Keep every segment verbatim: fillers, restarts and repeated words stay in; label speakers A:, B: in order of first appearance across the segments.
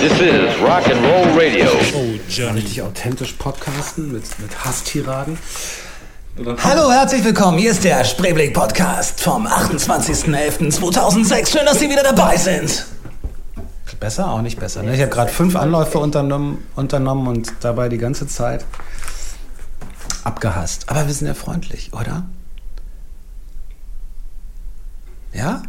A: This is Rock and Roll Radio.
B: Oh, Johnny. Richtig authentisch podcasten mit, mit Hasstiraden.
C: Hallo, herzlich willkommen. Hier ist der Spreeblick-Podcast vom achtundzwanzigsten elften zweitausendsechs. Schön, dass Sie wieder dabei sind.
B: Besser? Auch nicht besser. Ne? Ich habe gerade fünf Anläufe unternommen, unternommen und dabei die ganze Zeit abgehasst. Aber wir sind ja freundlich, oder? Ja?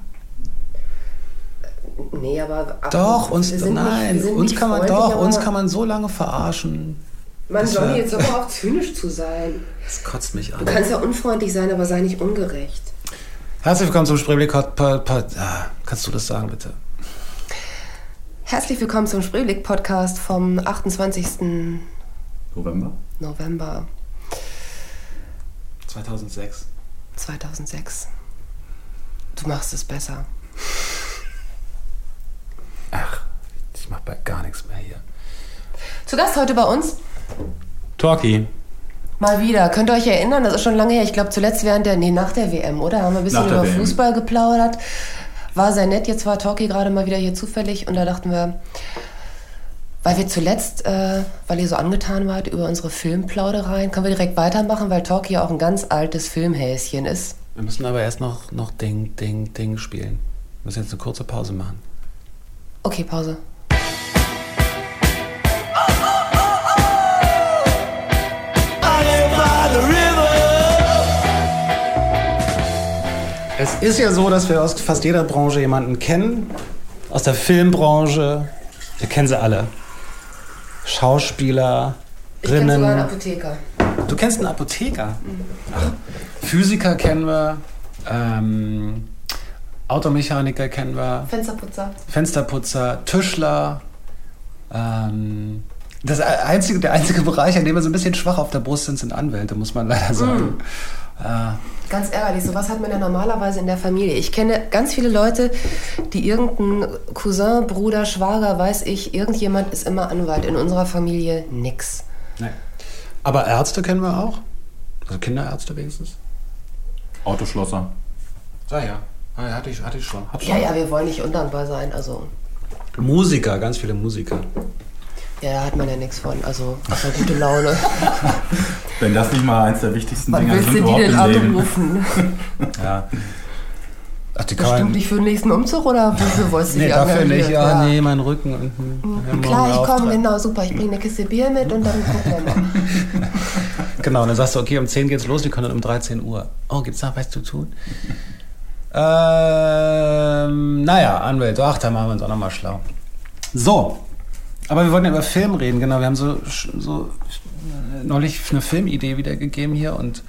D: Nee, aber... Ach,
B: doch, uns, nein,
D: nicht,
B: uns kann man doch, uns kann man so lange verarschen.
D: Man soll jetzt aber auch zynisch zu sein.
B: Das kotzt mich an.
D: Du kannst ja unfreundlich sein, aber sei nicht ungerecht.
B: Herzlich willkommen zum Spreeblick-Podcast. Ah, kannst du das sagen, bitte?
D: Herzlich willkommen zum Spreeblick-Podcast vom achtundzwanzigsten
E: November.
D: November.
B: zweitausendsechs.
D: zweitausendsechs. Du machst es besser.
B: Ach, ich mach bald gar nichts mehr hier.
D: Zu Gast heute bei uns
B: Talkie.
D: Mal wieder. Könnt ihr euch erinnern? Das ist schon lange her. Ich glaube, zuletzt während der, nee, nach der W M, oder? Haben wir ein bisschen über W M. Fußball geplaudert. War sehr nett. Jetzt war Talkie gerade mal wieder hier zufällig und da dachten wir, weil wir zuletzt, äh, weil ihr so angetan wart über unsere Filmplaudereien, können wir direkt weitermachen, weil Talkie ja auch ein ganz altes Filmhäschen ist.
B: Wir müssen aber erst noch, noch Ding, Ding, Ding spielen. Wir müssen jetzt eine kurze Pause machen.
D: Okay, Pause.
B: Es ist ja so, dass wir aus fast jeder Branche jemanden kennen. Aus der Filmbranche. Wir kennen sie alle. Schauspieler,
D: Ich kenne sogar einen Apotheker.
B: Du kennst einen Apotheker? Mhm. Ach, Physiker kennen wir. Ähm, Automechaniker kennen wir.
D: Fensterputzer.
B: Fensterputzer, Tischler. Ähm, das einzige, der einzige Bereich, an dem wir so ein bisschen schwach auf der Brust sind, sind Anwälte, muss man leider sagen.
D: Mhm.
B: Äh,
D: Ganz ärgerlich, sowas hat man ja normalerweise in der Familie. Ich kenne ganz viele Leute, die irgendein Cousin, Bruder, Schwager, weiß ich, irgendjemand ist immer Anwalt. In unserer Familie nix.
B: Nee. Aber Ärzte kennen wir auch. Also Kinderärzte wenigstens.
E: Autoschlosser.
B: Ah ja, ah, ja hatte, ich, hatte ich schon. Hab
D: Ja,
B: schon.
D: ja, wir wollen nicht undankbar sein. Also.
B: Musiker, ganz viele Musiker.
D: Ja, da hat man ja nichts von. Also, außer gute Laune.
E: Wenn das nicht mal eins der wichtigsten
D: Wann
E: Dinge
D: willst
E: sind
D: du die
E: überhaupt
D: denn
E: im Leben.
D: abrufen?
B: Ja. Ach, die
D: Bestimmt nicht für den nächsten Umzug oder wofür wolltest du
B: Nee,
D: die
B: dafür
D: engagieren?
B: nicht. Ja,
D: Ja.
B: nee, mein Rücken. Und,
D: Mhm. Klar, ich komme, genau, super. Ich bringe eine Kiste Bier mit und dann gucken wir mal.
B: Genau, und dann sagst du, okay, um zehn geht's los, wir können dann um dreizehn Uhr. Oh, gibt's noch was zu tun? Ähm, naja, Anwälte, ach, da machen wir uns auch nochmal schlau. So, aber wir wollten ja über Film reden, genau. Wir haben so, so neulich eine Filmidee wiedergegeben hier und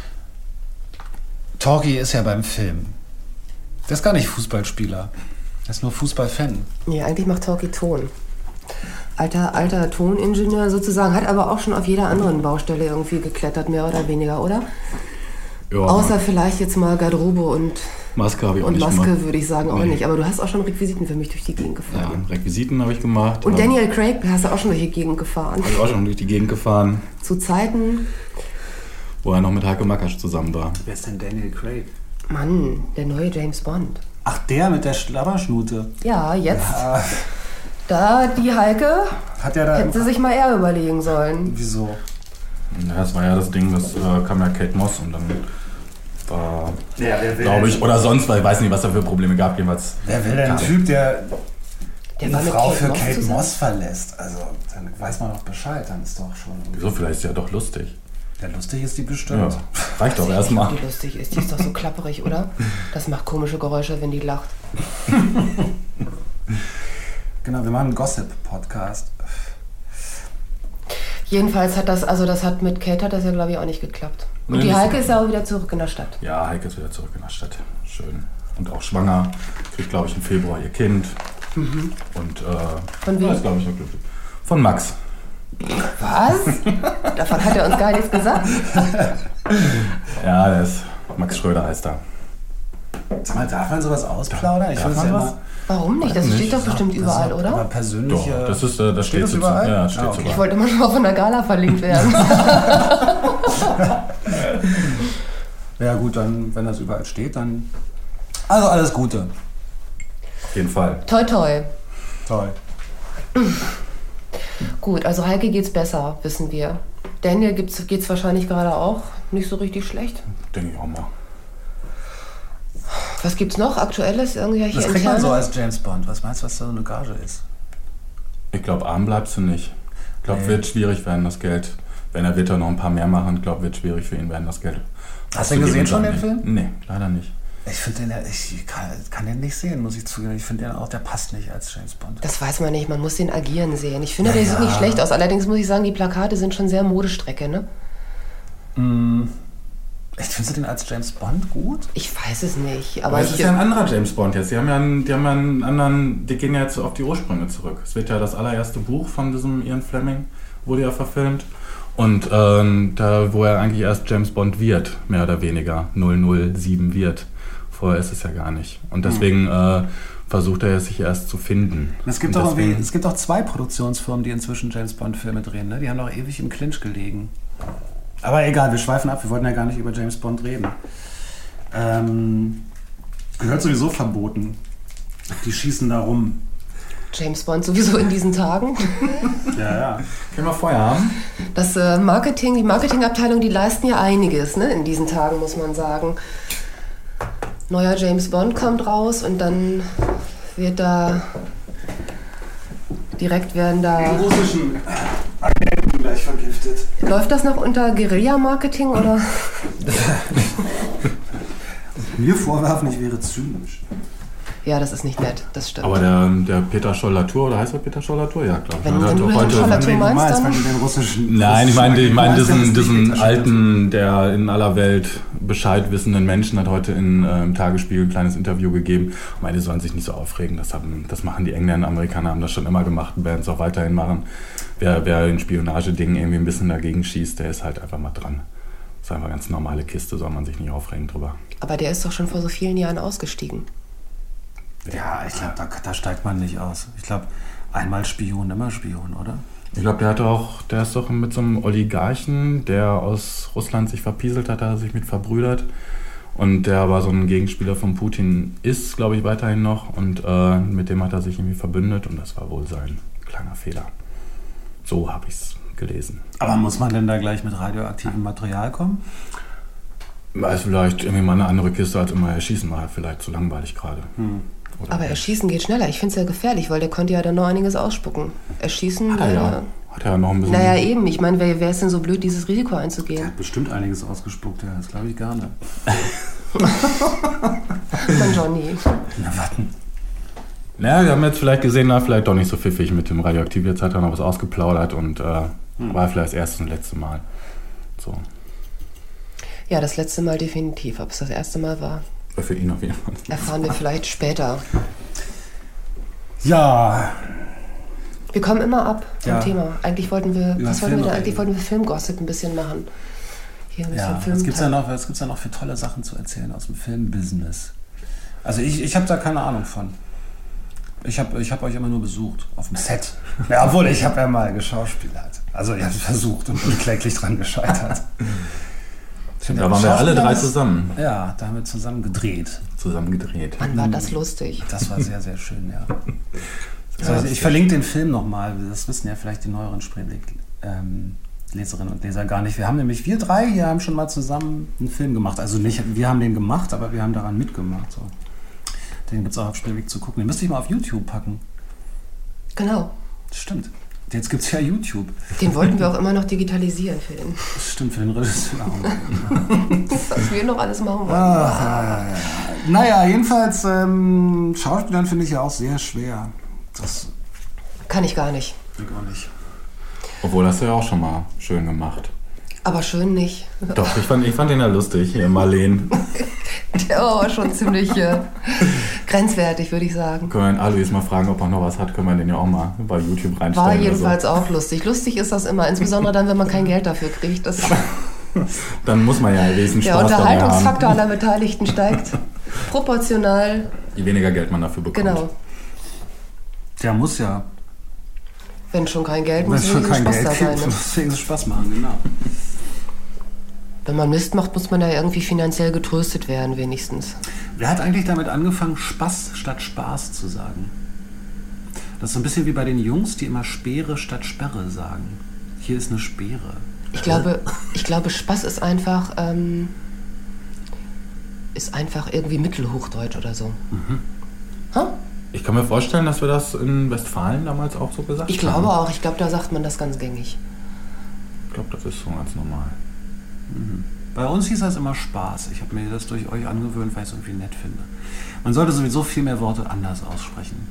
B: Talkie ist ja beim Film. Der ist gar nicht Fußballspieler, der ist nur Fußballfan.
D: Nee, eigentlich macht Talkie Ton. Alter, alter Toningenieur sozusagen, hat aber auch schon auf jeder anderen Baustelle irgendwie geklettert, mehr oder weniger, oder?
E: Ja,
D: Außer vielleicht jetzt mal Garderobe und,
E: Maske habe ich auch
D: und
E: nicht
D: Maske,
E: gemacht.
D: würde ich sagen, auch
E: Nee.
D: nicht. Aber du hast auch schon Requisiten für mich durch die Gegend
E: Ja,
D: gefahren.
E: Requisiten habe ich gemacht.
D: Und
E: aber
D: Daniel Craig hast du auch schon durch die Gegend gefahren.
E: Habe ich auch schon durch die Gegend gefahren,
D: Zu Zeiten,
E: wo er noch mit Heike Makatsch zusammen war.
B: Wer ist denn Daniel Craig?
D: Mann, der neue James Bond.
B: Ach, der mit der Schlabberschnute.
D: Ja, jetzt,
B: Ja,
D: da die Heike,
B: hat der da...
D: hätte sie sich mal eher überlegen sollen.
B: Wieso?
E: Ja, das war ja das Ding, das äh, kam ja Kate Moss und dann war,
B: Ja, wer will
E: glaube ich, oder sonst, weil ich weiß nicht, was da für Probleme gab, jedenfalls.
B: Wer will denn ein Typ, der
D: Der
B: eine
D: war mit
B: Frau
D: Kate
B: für
D: Moss
B: Kate
D: zusammen?
B: Moss verlässt? Also, dann weiß man doch Bescheid, dann ist doch schon...
E: Wieso, vielleicht ist ja doch lustig.
B: Ja, lustig ist die
E: Ja,
B: bestimmt.
E: reicht doch
D: Ich
E: erstmal.
D: weiß nicht, ob die lustig ist. Die ist doch so klapperig, oder? Das macht komische Geräusche, wenn die lacht.
B: Genau, wir machen einen Gossip-Podcast.
D: Jedenfalls hat das, also das hat mit Kate hat das ja, glaube ich, auch nicht geklappt. Und
E: Nee,
D: die
E: nicht
D: Heike
E: so.
D: ist ja auch wieder zurück in der Stadt.
E: Ja, Heike ist wieder zurück in der Stadt. Schön. Und auch schwanger. Kriegt, glaube ich, im Februar ihr Kind.
D: Mhm.
E: Und, äh,
D: Von wem?
E: ja, ist, glaube ich, auch glücklich. Von Max.
D: Was? Davon hat er uns gar nichts gesagt.
E: Ja, der ist, Max Schröder heißt er.
B: Sag mal, darf man sowas ausplaudern? Ich
E: Darf
B: finde es
E: man
B: ja
E: was?
B: immer...
D: Warum nicht? Das
E: Nicht.
D: steht doch bestimmt
B: Das
D: überall,
B: ist
D: oder?
B: Aber
E: Doch,
B: persönliche...
E: das ist, äh, das
B: Steht
E: steht,
B: das
E: so
B: überall?
E: Zu, ja, steht
B: Ah,
E: so
B: okay.
D: Ich
E: überall.
D: wollte immer schon auf einer Gala verlinkt werden.
B: Ja gut, dann, wenn das überall steht, dann... Also alles Gute.
E: Auf jeden Fall.
D: Toi toi.
B: Toll.
D: Gut, also Heike geht's besser, wissen wir. Daniel geht's, geht's wahrscheinlich gerade auch nicht so richtig schlecht.
E: Denke ich auch mal.
D: Was gibt's noch? Aktuelles? Irgendwelche
B: Was kriegt
D: interne?
B: man so als James Bond? Was meinst du, was da so eine Gage ist?
E: Ich glaube, arm bleibst du nicht. Ich glaube,
B: Nee.
E: wird schwierig werden, das Geld. Wenn er wird er noch ein paar mehr machen, ich glaube, wird schwierig für ihn werden, das Geld.
B: Hast du den gesehen schon, den Film?
E: Nee, leider nicht.
B: Ich finde den ja, ich kann, kann den nicht sehen, muss ich zugeben. Ich finde den auch, der passt nicht als James Bond.
D: Das weiß man nicht, man muss den agieren sehen. Ich finde,
B: Ja,
D: der sieht
B: ja.
D: nicht schlecht aus. Allerdings muss ich sagen, die Plakate sind schon sehr Modestrecke, ne?
B: Mm. Echt, findest du den als James Bond gut?
D: Ich weiß es nicht, aber
E: Aber es
D: ich,
E: ist ja ein anderer James Bond jetzt. Die haben ja einen, die haben ja einen anderen, die gehen ja jetzt auf die Ursprünge zurück. Es wird ja das allererste Buch von diesem Ian Fleming, wurde ja verfilmt. Und ähm, da, wo er eigentlich erst James Bond wird, mehr oder weniger, null null sieben wird. Vorher ist es ja gar nicht. Und deswegen äh, versucht er sich erst zu finden.
B: Es gibt,
E: Und
B: doch irgendwie,
E: deswegen-
B: es gibt auch zwei Produktionsfirmen, die inzwischen James Bond-Filme drehen. Ne? Die haben doch ewig im Clinch gelegen. Aber egal, wir schweifen ab. Wir wollten ja gar nicht über James Bond reden. Ähm, gehört sowieso verboten. Die schießen da rum.
D: James Bond sowieso in diesen Tagen.
B: Ja, ja.
E: Können wir Feuer haben?
D: Das äh, Marketing, die Marketingabteilung, die leisten ja einiges, ne, in diesen Tagen, muss man sagen. Neuer James Bond kommt raus und dann wird da direkt werden da.
B: russischen Agenten gleich vergiftet.
D: Läuft das noch unter Guerilla-Marketing oder?
B: Mir vorwerfen, ich wäre zynisch.
D: Ja, das ist nicht nett, das stimmt.
E: Aber der, der Peter Scholl-Latour, oder heißt er Peter Scholl-Latour? Ja, glaube ich.
D: Wenn-
E: Der
D: wenn
E: hat
D: du
E: doch
D: den
E: heute-
D: Scholl-Latour
B: Wenn du
D: meinst,
B: meinst,
D: dann-
B: wenn du den russischen...
E: Nein, ich meine, ich meine
B: meinst, das
E: diesen,
B: ist nicht
E: diesen
B: Peter
E: alten, der in aller Welt Bescheid wissenden Menschen hat heute in, äh, im Tagesspiegel ein kleines Interview gegeben. Ich meine, die sollen sich nicht so aufregen. Das, haben, das machen die Engländer, Amerikaner haben das schon immer gemacht und werden es auch weiterhin machen. Wer, wer in Spionagedingen irgendwie ein bisschen dagegen schießt, der ist halt einfach mal dran. Das ist einfach eine ganz normale Kiste, soll man sich nicht aufregen drüber.
D: Aber der ist doch schon vor so vielen Jahren ausgestiegen.
B: Ja, ich glaube, da, da steigt man nicht aus. Ich glaube, einmal Spion, immer Spion, oder?
E: Ich glaube, der hat auch, der ist doch mit so einem Oligarchen, der aus Russland sich verpieselt hat, hat er sich mit verbrüdert. Und der aber so ein Gegenspieler von Putin ist, glaube ich, weiterhin noch. Und äh, mit dem hat er sich irgendwie verbündet und das war wohl sein kleiner Fehler. So habe ich es gelesen.
B: Aber muss man denn da gleich mit radioaktivem Material kommen?
E: War es vielleicht irgendwie mal eine andere Kiste als immer erschießen, war halt vielleicht zu langweilig gerade.
B: Hm.
E: Oder
D: Aber
E: nicht?
D: Erschießen geht schneller. Ich finde es ja gefährlich, weil der konnte ja dann noch einiges ausspucken. Erschießen,
E: Hat er ja.
D: äh,
E: Hat er ja noch ein bisschen...
D: naja eben. Ich meine, wer, wer ist denn so blöd, dieses Risiko
B: Der
D: einzugehen?
B: hat bestimmt einiges ausgespuckt, ja, das glaube ich gar nicht.
D: Mann, Johnny.
B: Na, warten.
E: Naja, wir haben jetzt vielleicht gesehen, na, vielleicht doch nicht so pfiffig mit dem Radioaktiv. Jetzt hat er noch was ausgeplaudert und äh, war vielleicht das erste und letzte Mal. So.
D: Ja, das letzte Mal definitiv. Ob es das erste Mal war,
E: Für ihn auf jeden Fall.
D: erfahren wir vielleicht später.
B: Ja,
D: Wir kommen immer ab vom
B: Ja.
D: Thema. Eigentlich wollten wir,
B: Über
D: was wollten wir
B: Filme
D: da? Eigentlich
B: reden.
D: wollten wir Filmgossip ein bisschen machen. Hier ein bisschen
B: ja.
D: Film.
B: Was gibt's da noch, was gibt's da noch für tolle Sachen zu erzählen aus dem Filmbusiness? Also ich, ich habe da keine Ahnung von. Ich habe ich hab euch immer nur besucht, auf dem Set. Ja, obwohl, ich habe ja mal geschauspielert. Also ich habe es versucht und bin kläglich dran gescheitert.
E: Da waren wir alle drei zusammen.
B: Ja, da haben wir zusammen gedreht.
E: Zusammen gedreht.
D: Mann, war das lustig.
B: Das war sehr, sehr schön, ja. So, also ich verlinke den Film nochmal. Das wissen ja vielleicht die neueren Spreeblick-Leserinnen und Leser gar nicht. Wir haben nämlich, wir drei hier haben schon mal zusammen einen Film gemacht. Also nicht, wir haben den gemacht, aber wir haben daran mitgemacht. So. Den gibt es auch auf Spreeblick zu gucken. Den müsste ich mal auf YouTube packen.
D: Genau.
B: Das stimmt. Jetzt gibt es ja YouTube.
D: Den wollten wir auch immer noch digitalisieren für den.
B: Das stimmt für den Regisseur.
D: Was wir noch alles machen wollen.
B: Ach, ja, ja, ja. Naja, jedenfalls, ähm, Schauspielern finde ich ja auch sehr schwer. Das
D: Kann ich gar nicht.
B: geht auch nicht.
E: Obwohl, das hast du ja auch schon mal schön gemacht.
D: Aber schön nicht.
E: Doch, ich fand, ich fand den ja lustig, hier Marleen.
D: Der war aber schon ziemlich äh, grenzwertig, würde ich sagen.
E: Können wir Alois mal fragen, ob er noch was hat, können wir den ja auch mal bei YouTube reinstellen.
D: War
E: oder
D: jedenfalls auch lustig. Lustig ist das immer, insbesondere dann, wenn man kein Geld dafür kriegt. Das,
E: So. Dann muss man ja wesen
D: der
E: Spaß dabei
D: Unterhaltungsfaktor
E: haben.
D: aller Beteiligten steigt proportional.
E: Je weniger Geld man dafür bekommt.
D: Genau.
B: Der muss ja.
D: Wenn schon kein Geld,
B: Wenn
D: muss
B: es schon
D: wenigstens
B: kein
D: Spaß
B: Geld
D: dabei.
B: gibt,
D: Ne?
B: deswegen es Spaß machen, genau.
D: Wenn man Mist macht, muss man ja irgendwie finanziell getröstet werden, wenigstens.
B: Wer hat eigentlich damit angefangen, Spaß statt Spaß zu sagen? Das ist so ein bisschen wie bei den Jungs, die immer Speere statt Sperre sagen. Hier ist eine Speere.
D: Ich glaube, ich glaube Spaß ist einfach, ähm, ist einfach irgendwie Mittelhochdeutsch oder so.
B: Mhm.
D: Huh?
E: Ich kann mir vorstellen, dass wir das in Westfalen damals auch so gesagt haben.
D: Ich glaube auch. Ich glaube, da sagt man das ganz gängig.
E: Ich glaube, das ist so ganz normal.
B: Mhm. Bei uns hieß das immer Spaß. Ich habe mir das durch euch angewöhnt, weil ich es irgendwie nett finde. Man sollte sowieso viel mehr Worte anders aussprechen.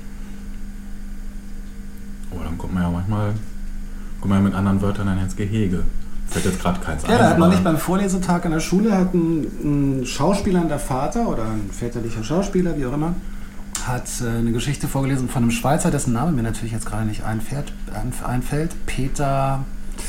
E: Aber dann kommt man ja manchmal kommt man ja mit anderen Wörtern dann ins Gehege. Fällt jetzt gerade keins ein.
B: Ja, da hat man nicht beim Vorlesetag in der Schule, hat ein, ein Schauspieler, der Vater oder ein väterlicher Schauspieler, wie auch immer, hat äh, eine Geschichte vorgelesen von einem Schweizer, dessen Name mir natürlich jetzt gerade nicht einfällt. einfällt. Peter...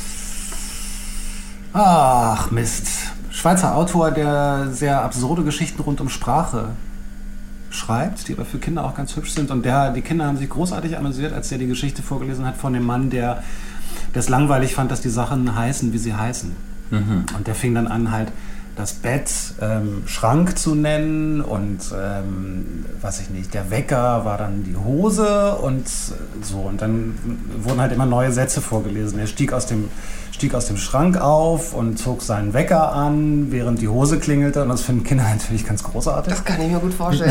B: Ach, Mist. Schweizer Autor, der sehr absurde Geschichten rund um Sprache schreibt, die aber für Kinder auch ganz hübsch sind. Und der, die Kinder haben sich großartig amüsiert, als der die Geschichte vorgelesen hat von dem Mann, der es langweilig fand, dass die Sachen heißen, wie sie heißen. Mhm. Und der fing dann an, halt das Bett ähm, Schrank zu nennen und, ähm, weiß ich nicht, der Wecker war dann die Hose und so. Und dann wurden halt immer neue Sätze vorgelesen. Er stieg aus dem, stieg aus dem Schrank auf und zog seinen Wecker an, während die Hose klingelte. Und das finden Kinder natürlich ganz großartig.
D: Das kann ich mir gut vorstellen.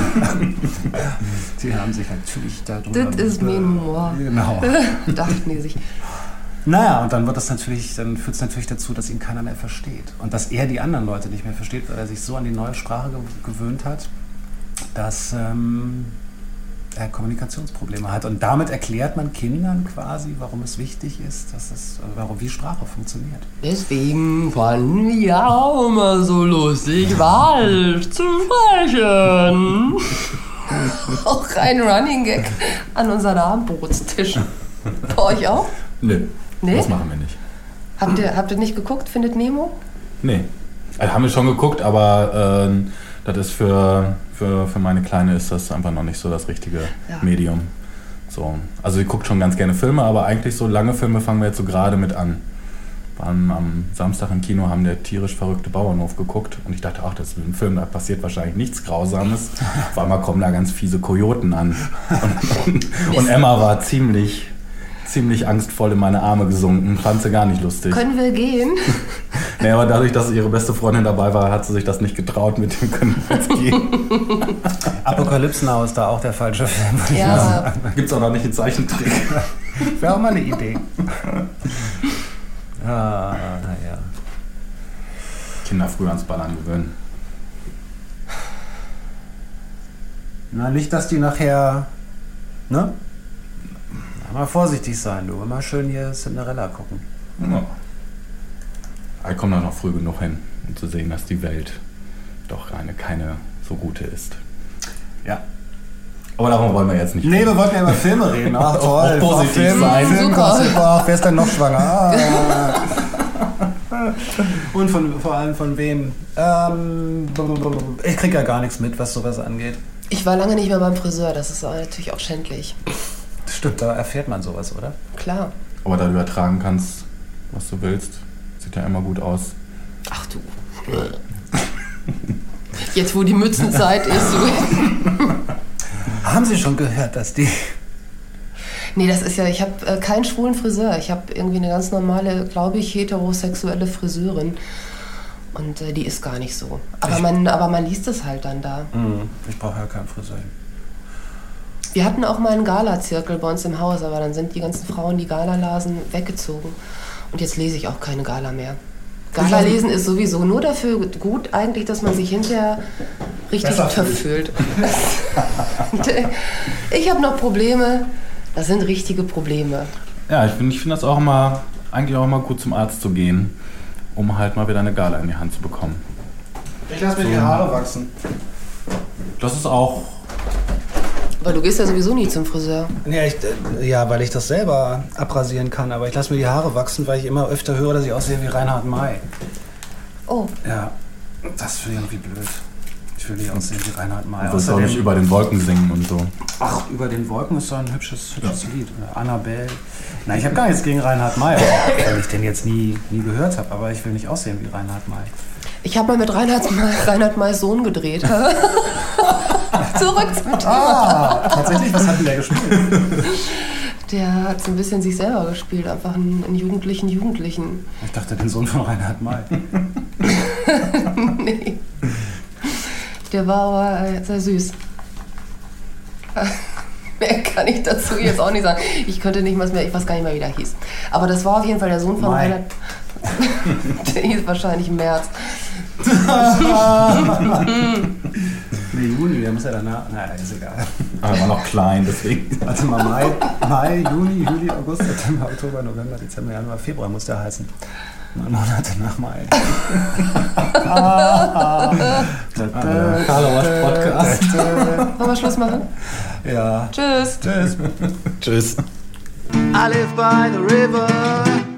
B: Die haben sich natürlich darüber...
D: Das ist mein Humor.
B: Genau.
D: Dachten die sich.
B: Naja, und dann wird das natürlich, dann führt es natürlich dazu, dass ihn keiner mehr versteht. Und dass er die anderen Leute nicht mehr versteht, weil er sich so an die neue Sprache ge- gewöhnt hat, dass ähm, er Kommunikationsprobleme hat. Und damit erklärt man Kindern quasi, warum es wichtig ist, dass es, warum wie Sprache funktioniert.
D: Deswegen fanden wir auch immer so lustig, Walsch zu sprechen. Auch ein Running Gag an unseren Abendbrotstisch. Bei euch auch?
E: Nö.
D: Nee?
E: Das machen wir nicht.
D: Habt ihr, habt ihr nicht geguckt, Findet Nemo?
E: Nee. Also haben wir schon geguckt, aber äh, das ist für, für, für meine Kleine ist das einfach noch nicht so das richtige ja. Medium. So. Also sie guckt schon ganz gerne Filme, aber eigentlich so lange Filme fangen wir jetzt so gerade mit an. Waren am Samstag im Kino, haben der tierisch verrückte Bauernhof geguckt und ich dachte, ach, das ist ein Film, da passiert wahrscheinlich nichts Grausames. Auf einmal kommen da ganz fiese Kojoten an. Und, und, und Emma war ziemlich... ziemlich angstvoll in meine Arme gesunken. Fand sie gar nicht lustig.
D: Können wir gehen?
E: Naja, aber dadurch, dass ihre beste Freundin dabei war, hat sie sich das nicht getraut, mit dem können wir jetzt gehen.
B: Apocalypse Now ist da auch der falsche Film.
D: Ja.
E: Gibt's auch noch nicht in Zeichentrick.
B: Wäre auch mal eine Idee. Ah, naja.
E: Kinder früh ans Ballern gewöhnen.
B: Na, nicht, dass die nachher... Ne? Mal vorsichtig sein, du. Immer schön hier Cinderella gucken.
E: Ja. Ich komme da noch früh genug hin, um zu sehen, dass die Welt doch eine keine so gute ist.
B: Ja.
E: Aber darum wollen wir jetzt nicht.
B: Nee, wir wollten ja über Filme reden. Ach toll.
E: Auch positiv
B: Film,
E: sein.
B: Film,
D: Super.
B: Super. Wer ist denn noch schwanger? Ah. Und von, vor allem von wem? Ähm, ich krieg ja gar nichts mit, was sowas angeht.
D: Ich war lange nicht mehr beim Friseur, das ist natürlich auch schändlich.
B: Stimmt, da erfährt man sowas, oder?
D: Klar.
E: Aber da du übertragen kannst, was du willst, sieht ja immer gut aus.
D: Ach du. Jetzt, wo die Mützenzeit ist. So.
B: Haben Sie schon gehört, dass die...
D: Nee, das ist ja, ich habe äh, keinen schwulen Friseur. Ich habe irgendwie eine ganz normale, glaube ich, heterosexuelle Friseurin. Und äh, die ist gar nicht so. Aber man, aber man liest es halt dann da.
B: Ich brauche ja keinen Friseur.
D: Wir hatten auch mal einen Gala-Zirkel bei uns im Haus, aber dann sind die ganzen Frauen, die Gala lasen, weggezogen. Und jetzt lese ich auch keine Gala mehr. Gala lesen ist sowieso nur dafür gut eigentlich, dass man sich hinterher richtig töff fühlt. Ich habe noch Probleme, das sind richtige Probleme.
E: Ja, ich finde ich find das auch immer, eigentlich auch immer gut zum Arzt zu gehen, um halt mal wieder eine Gala in die Hand zu bekommen.
B: Ich lasse mir
E: So.
B: die Haare wachsen.
E: Das ist auch...
D: Weil du gehst ja sowieso nie zum Friseur.
B: Ja, ich, äh, ja, weil ich das selber abrasieren kann, aber ich lasse mir die Haare wachsen, weil ich immer öfter höre, dass ich aussehe wie Reinhard May.
D: Oh.
B: Ja, das finde ich irgendwie blöd. Ich will nicht aussehen wie Reinhard May.
E: Du wirst auch nicht über den Wolken singen und so.
B: Ach, über den Wolken ist doch ein hübsches, hübsches ja. Lied. Annabelle. Nein, ich habe gar nichts gegen Reinhard May, weil ich den jetzt nie, nie gehört habe, aber ich will nicht aussehen wie Reinhard May.
D: Ich habe mal mit Reinhard, Reinhard Mays Sohn gedreht. Zurück zum Thema.
B: Ah, tatsächlich, was hat denn der gespielt?
D: Der hat so ein bisschen sich selber gespielt, einfach einen, einen jugendlichen Jugendlichen.
B: Ich dachte, den Sohn von Reinhard May.
D: Nee. Der war aber äh, sehr süß. Mehr kann ich dazu jetzt auch nicht sagen. Ich könnte nicht mal mehr, ich weiß gar nicht mehr, wie der hieß. Aber das war auf jeden Fall der Sohn von
B: Mai.
D: Reinhard. Der hieß wahrscheinlich März.
B: Nee, Juni, der muss ja danach. Naja, ist egal.
E: Aber er war noch klein, deswegen.
B: Warte mal, Mai, Mai, Juni, Juli, August, September, Oktober, November, Dezember, Januar, Februar muss der heißen. Neun Monate nach Mai.
E: Karl Osch Podcast.
D: Wollen wir Schluss machen?
B: Ja.
D: Tschüss.
B: Tschüss.
E: Tschüss.
C: I live by the river.